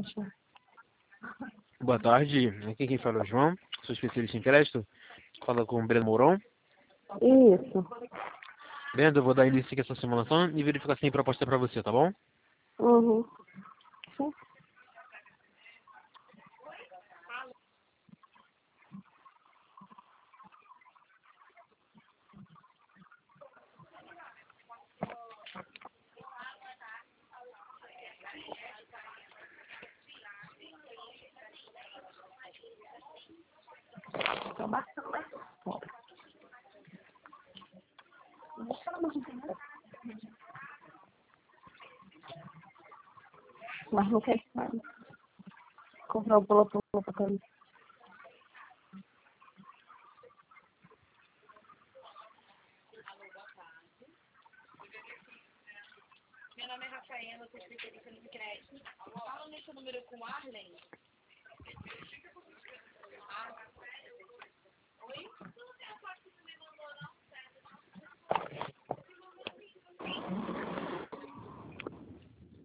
Boa tarde, aqui quem fala é o João, sou especialista em crédito. Fala com o Breno Mourão. Isso. Breno, eu vou dar início aqui a essa simulação e verificar se tem proposta para você, tá bom? Uhum. Sim. Tô bastante mais fora. Mas não quer mais. Comprar o pula pra cá. Meu nome é Rafaela, sou especialista em crédito. Fala nesse número com o Arlen.